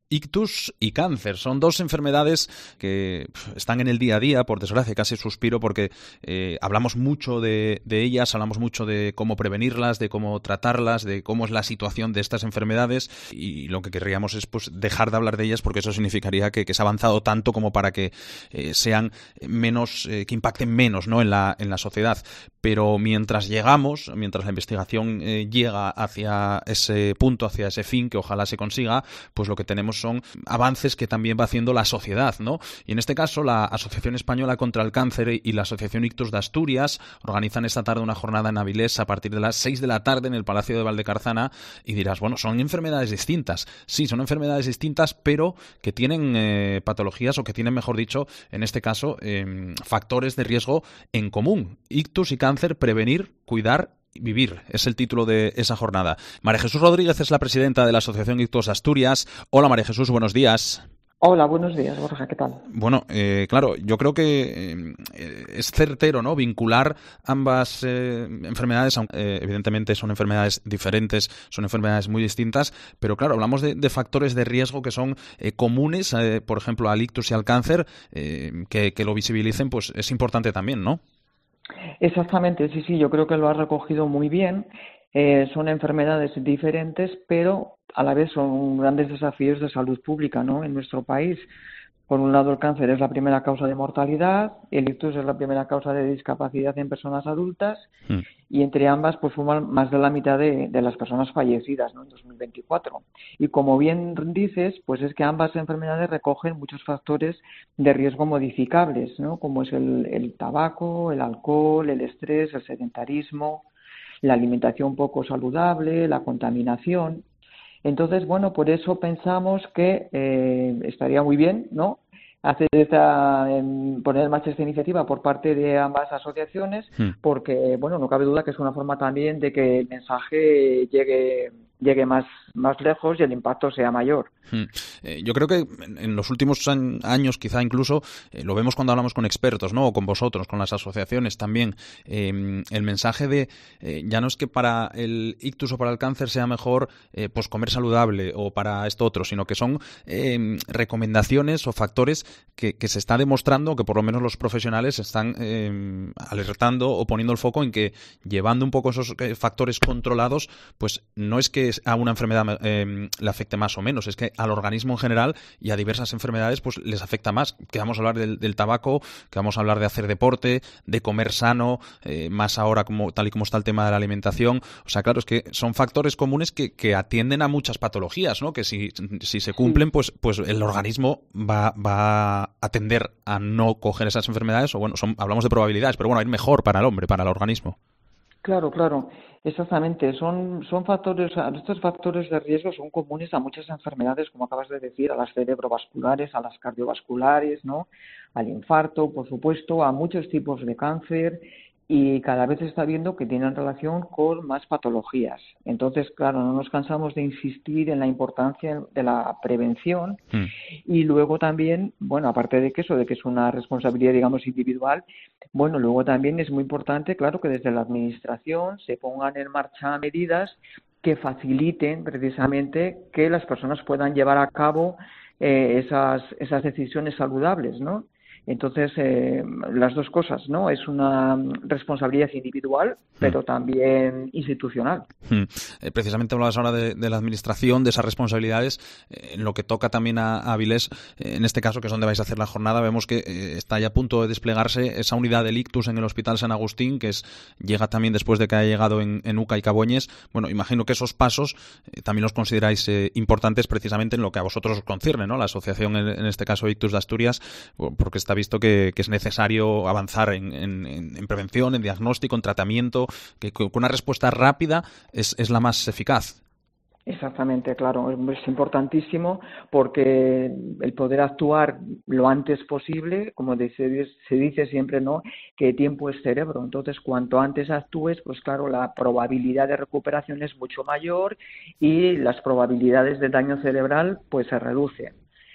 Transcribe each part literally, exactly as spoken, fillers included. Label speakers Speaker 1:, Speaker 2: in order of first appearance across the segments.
Speaker 1: Ictus y cáncer son dos enfermedades que están en el día a día, por desgracia, casi suspiro, porque eh, hablamos mucho de, de ellas, hablamos mucho de cómo prevenirlas, de cómo tratarlas, de cómo es la situación de estas enfermedades, y lo que querríamos es pues dejar de hablar de ellas, porque eso significaría que, que se ha avanzado tanto como para que eh, sean menos, eh, que impacten menos, ¿no?, en la, en la sociedad. Pero mientras llegamos, mientras la investigación eh, llega hacia ese punto, hacia ese fin que ojalá se consiga, pues lo que tenemos son avances que también va haciendo la sociedad, ¿no? Y en este caso, la Asociación Española contra el Cáncer y la Asociación Ictus de Asturias organizan esta tarde una jornada en Avilés a partir de las seis de la tarde en el Palacio de Valdecarzana, y dirás, bueno, son enfermedades distintas. Sí, son enfermedades distintas, pero que tienen eh, patologías, o que tienen, mejor dicho, en este caso, eh, factores de riesgo en común. Ictus y cáncer, prevenir, cuidar, vivir, es el título de esa jornada. María Jesús Rodríguez es la presidenta de la Asociación Ictus Asturias. Hola, María Jesús, buenos días.
Speaker 2: Hola, buenos días, Borja, ¿qué tal?
Speaker 1: Bueno, eh, claro, yo creo que eh, es certero, ¿no?, vincular ambas eh, enfermedades, aunque eh, evidentemente son enfermedades diferentes, son enfermedades muy distintas, pero claro, hablamos de, de factores de riesgo que son eh, comunes, eh, por ejemplo, al ictus y al cáncer, eh, que, que lo visibilicen, pues es importante también, ¿no?
Speaker 2: Exactamente, sí, sí, yo creo que lo has recogido muy bien. Eh, son enfermedades diferentes, pero a la vez son grandes desafíos de salud pública, ¿no?, en nuestro país. Por un lado, el cáncer es la primera causa de mortalidad, el ictus es la primera causa de discapacidad en personas adultas, mm. y entre ambas pues suman más de la mitad de, de las personas fallecidas, ¿no?, en dos mil veinticuatro. Y como bien dices, pues es que ambas enfermedades recogen muchos factores de riesgo modificables, ¿no?, como es el, el tabaco, el alcohol, el estrés, el sedentarismo, la alimentación poco saludable, la contaminación. Entonces, bueno, por eso pensamos que eh, estaría muy bien, ¿no?, hacer esta, eh, poner en marcha esta iniciativa por parte de ambas asociaciones, hmm. porque, bueno, no cabe duda que es una forma también de que el mensaje llegue llegue más, más lejos y el impacto sea mayor.
Speaker 1: Hmm. Eh, yo creo que en, en los últimos an- años, quizá incluso, eh, lo vemos cuando hablamos con expertos, ¿no?, o con vosotros, con las asociaciones también, eh, el mensaje de, eh, ya no es que para el ictus o para el cáncer sea mejor eh, pues comer saludable o para esto otro, sino que son eh, recomendaciones o factores que, que se está demostrando, que por lo menos los profesionales están eh, alertando o poniendo el foco en que, llevando un poco esos eh, factores controlados, pues no es que a una enfermedad eh, le afecte más o menos, es que al organismo en general y a diversas enfermedades pues les afecta más. Que vamos a hablar del, del tabaco, que vamos a hablar de hacer deporte, de comer sano, eh, más ahora como tal y como está el tema de la alimentación. O sea, claro, es que son factores comunes que, que atienden a muchas patologías, ¿no?, que si, si se cumplen, pues, pues el organismo va, va a tender a no coger esas enfermedades, o bueno, son, hablamos de probabilidades, pero bueno, a ir mejor para el hombre, para el organismo.
Speaker 2: Claro, claro, exactamente. Son, son factores, estos factores de riesgo son comunes a muchas enfermedades, como acabas de decir, a las cerebrovasculares, a las cardiovasculares, ¿no?, al infarto, por supuesto, a muchos tipos de cáncer, y cada vez se está viendo que tienen relación con más patologías. Entonces, claro, no nos cansamos de insistir en la importancia de la prevención. Mm. Y luego también, bueno, aparte de que eso, de que es una responsabilidad, digamos, individual, bueno, luego también es muy importante, claro, que desde la administración se pongan en marcha medidas que faciliten precisamente que las personas puedan llevar a cabo eh, esas, esas decisiones saludables, ¿no? Entonces, eh, las dos cosas, ¿no? Es una responsabilidad individual, pero también institucional.
Speaker 1: Hmm. Eh, precisamente hablabas ahora de, de la administración, de esas responsabilidades. Eh, en lo que toca también a, a Avilés, eh, en este caso, que es donde vais a hacer la jornada, vemos que eh, está ya a punto de desplegarse esa unidad del ictus en el Hospital San Agustín, que es llega también después de que haya llegado en, en Uca y Caboñes. Bueno, imagino que esos pasos eh, también los consideráis eh, importantes precisamente en lo que a vosotros os concierne, ¿no?, la asociación, en, en este caso Ictus de Asturias, porque está visto que, que es necesario avanzar en, en, en prevención, en diagnóstico, en tratamiento, que con una respuesta rápida es, es la más eficaz.
Speaker 2: Exactamente, claro, es importantísimo porque el poder actuar lo antes posible, como dice, se dice siempre, ¿no?, que tiempo es cerebro. Entonces, cuanto antes actúes, pues claro, la probabilidad de recuperación es mucho mayor y las probabilidades de daño cerebral pues se reducen.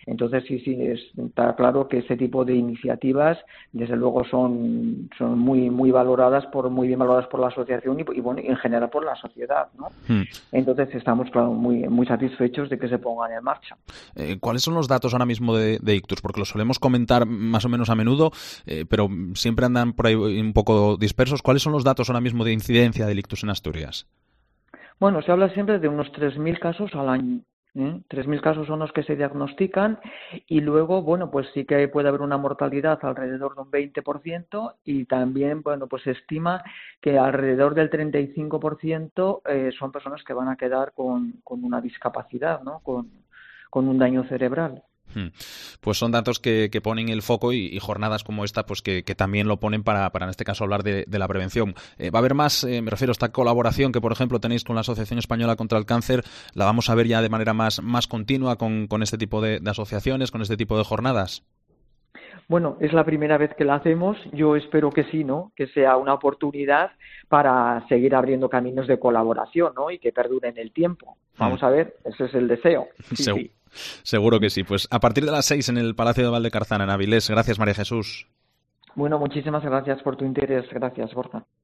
Speaker 2: Entonces, sí, sí, es, está claro que ese tipo de iniciativas, desde luego, son, son muy muy valoradas por muy bien valoradas por la asociación y, y bueno, en general por la sociedad, ¿no? Hmm. Entonces, estamos, claro, muy muy satisfechos de que se pongan en marcha.
Speaker 1: Eh, ¿Cuáles son los datos ahora mismo de, de ictus? Porque los solemos comentar más o menos a menudo, eh, pero siempre andan por ahí un poco dispersos. ¿Cuáles son los datos ahora mismo de incidencia del ictus en Asturias?
Speaker 2: Bueno, se habla siempre de unos tres mil casos al año. ¿eh? tres mil casos son los que se diagnostican y luego, bueno, pues sí que puede haber una mortalidad alrededor de un veinte por ciento y también, bueno, pues se estima que alrededor del treinta y cinco por ciento eh, son personas que van a quedar con, con una discapacidad, ¿no? Con, con un daño cerebral.
Speaker 1: Pues son datos que, que ponen el foco y, y jornadas como esta pues que, que también lo ponen para, para en este caso hablar de, de la prevención. Eh, va a haber más, eh, me refiero a esta colaboración que por ejemplo tenéis con la Asociación Española contra el Cáncer, la vamos a ver ya de manera más, más continua con, con este tipo de, de asociaciones, con este tipo de jornadas.
Speaker 2: Bueno, es la primera vez que la hacemos, yo espero que sí, ¿no? Que sea una oportunidad para seguir abriendo caminos de colaboración, ¿no? Y que perduren el tiempo. Vamos hmm. a ver, ese es el deseo. Sí,
Speaker 1: Segu-
Speaker 2: sí.
Speaker 1: Seguro que sí. Pues a partir de las seis en el Palacio de Valdecarzana, en Avilés. Gracias, María Jesús.
Speaker 2: Bueno, muchísimas gracias por tu interés. Gracias, Borja.